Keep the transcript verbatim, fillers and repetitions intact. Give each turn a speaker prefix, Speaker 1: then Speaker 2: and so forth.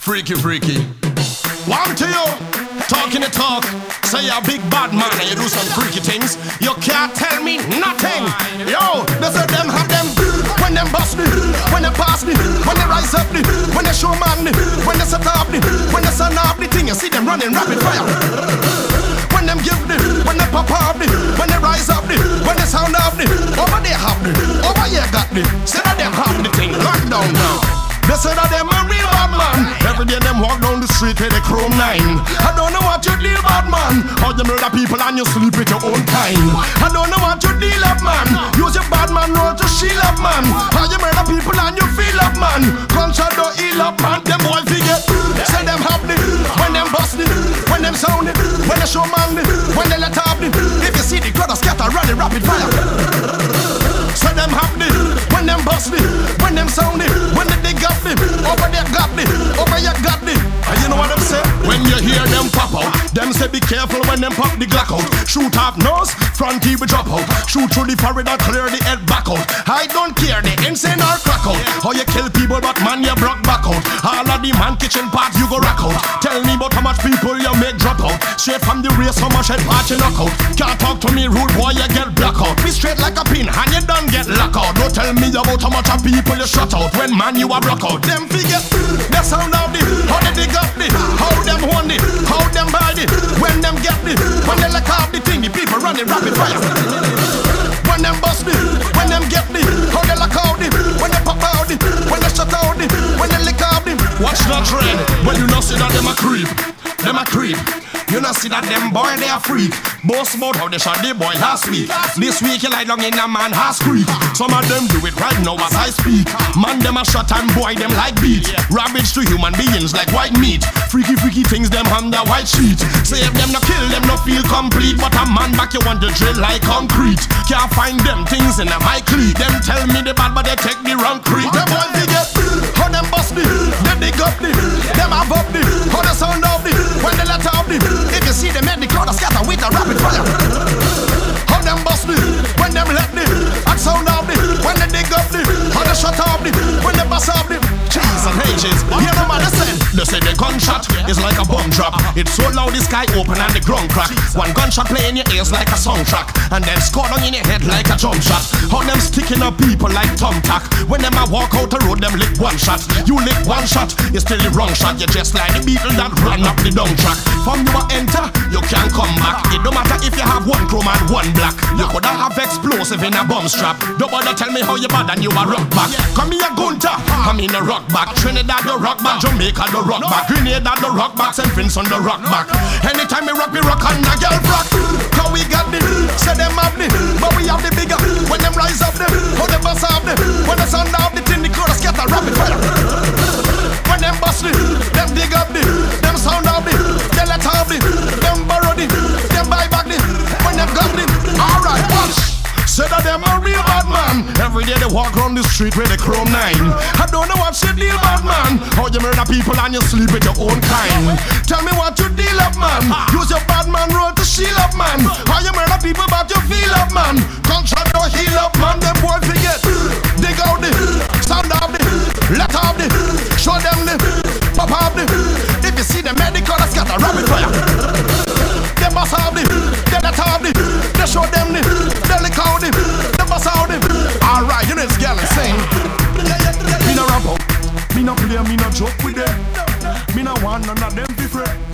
Speaker 1: Freaky, freaky. One to you, talking the talk. Say you're a big bad man and you do some freaky things. You can't tell me nothing. Yo, they say them have them. When them bust me, when they pass me, when they rise up me, when they show man me, when they set up me, when they sun up the thing, you see them running rapid fire. When them give me, when they pop up me, when they rise up me, when they sound up me, over there have me, over here got me. Say that them have the thing, lock down now. They say that them a real bad man. Every day them walk down the street with a chrome nine. I don't know what you deal, bad man. How you murder people and you sleep with your own kind. I don't know what you deal up, man. Use your bad man role to shield up, man. How you murder people and you feel up, man. Culture don't heal up, man. Them boy figure. Say them happy when them bust it, when them sound it, when they show man it, when they let up it. If you see the crowd scatter, run it rapid fire. Say them happy when them bust it, when them sound it, when they dig up it. Over there got me, over here got me. And you know what I'm saying? When you hear them pop out, them say be careful when them pop the Glock out. Shoot off nose, front teeth will drop out. Shoot through the forehead and clear the head back out. I don't care, the insane or crack out. How you kill people but man you broke back out. All of the man kitchen part you go rack out. Tell me about how much people you make drop out. Straight from the race how much head part you knock out. Can't talk to me rude boy you get black out. Be straight like a pin and you done get lock out. Don't tell me about how much of people you shut out. When man you a block out. Them figure, the sound of the, how they dig up the, how them hold it, how them buy it. When them get it, when they lock off the thing, the people running rapid fire. When them bust it, when them get it, how they lock out it, when they pop out it, when they shut out it, when they lick out it. Watch that trend, when you not see that them a creep, them a creep. You not see that them boy they a freak. Boast about how they shot the boy last week. This week you lie down in a man has creek. Some of them do it right now as I speak. Man them a shot and boy them like beat. Ravage to human beings like white meat. Freaky freaky things them on the white sheet. Say if them no kill them no feel complete. But a man back you want to drill like concrete. Can't find them things in a my clique. Them tell me they bad but they take the wrong creek. Them boy they get how them bust me, they dig up me, them have up me, how the sound of me, when they let out me. If you see them make the crowd scatter with a rapid fire. How them bust me, when them let me, and sound of me, when they dig up me, how they shut off me, when they bust off me. Cheese and H's, you know what they said? They say the gunshot is like a bomb drop. It's so loud the sky open and the ground crack. One gunshot play in your ears like a soundtrack, and then score down in your head like a jump shot. How them sticking up people like thumbtack. When them a walk out the road, them lick one shot. You lick one shot, it's still the wrong shot. You're just like the beetle that run up the down track. From you a enter, you can't come back. It don't matter if you have one chrome and one black. You coulda have explosive in a bomb strap. Don't bother tell me how you bad and you a rock back. Come here Gunta, I'm in a rock back. Trinidad the rock back, Jamaica the rock back, Grenada the rock back, Saint Vincent the rock back. Anytime we rock, we rock and a girl rock. How we got the, say them have the, but we have the bigger. When them rise up them, how them bust off them. When the sound of the thing, the crowd scatter rapid fire. When them bust it, them dig up the, them sound of the, they let off the, them borrow the, them buy back the, when them got the. Alright, watch. Say that them a real bad man. Every day they walk around the street with a chrome nine. I don't know what you deal, bad man. How you murder people and you sleep with your own kind. Tell me what you deal up, man. Use your bad man role to shield up, man. How you murder people but you feel up, man. Culture don't heal up, man. Them boy forget. Dig out the, sound out the, let out the, show them the, pop out the. If you see them, make the crowd scatter rapid fire. They bust out the, they let out the, they show them the, they lick out the, they bust out the. Alright, you know this girl is saying. Me no rap out, me no play, me no joke with them. Me no want none of them be free.